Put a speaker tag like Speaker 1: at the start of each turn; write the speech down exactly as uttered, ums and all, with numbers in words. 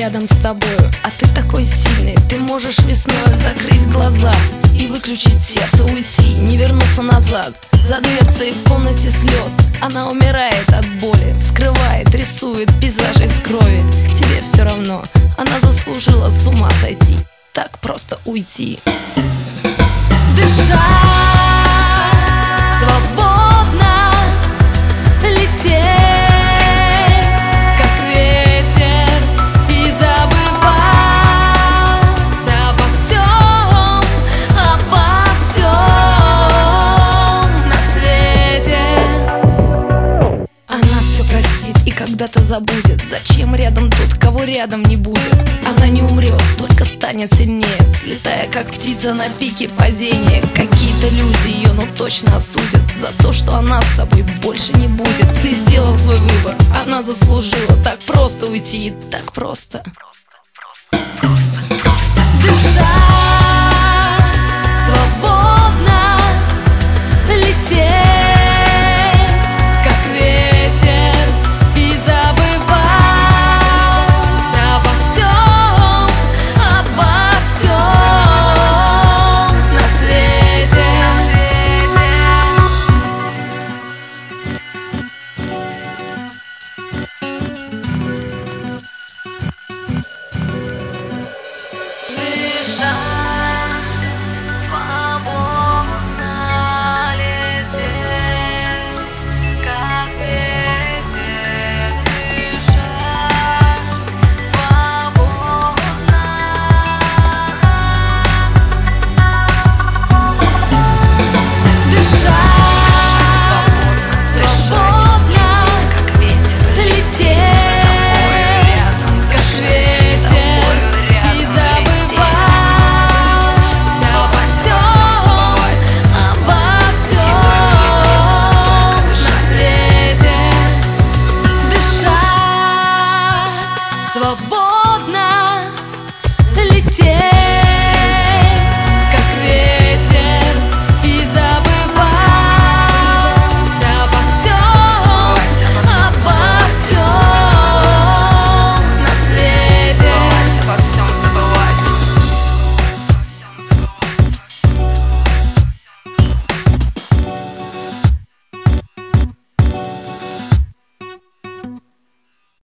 Speaker 1: рядом с тобою, а ты такой сильный. Ты можешь весной закрыть глаза и выключить сердце, уйти, не вернуться назад. За дверцей в комнате слез она умирает от боли, скрывает, рисует пейзажи из крови. Тебе все равно, она заслужила с ума сойти, так просто уйти. Дышать свободно, лететь как ветер и забывать обо всем, обо всем на свете. Она все простит и когда-то забудет. Зачем рядом тот, кого рядом не будет? Она не умрет, только станет сильнее, взлетая как птица на пике падения. Какие-то люди ее, ну точно осудят за то, что она с тобой больше не будет. Ты сделал свой выбор, она заслужила так просто уйти, так просто. Просто, просто, просто.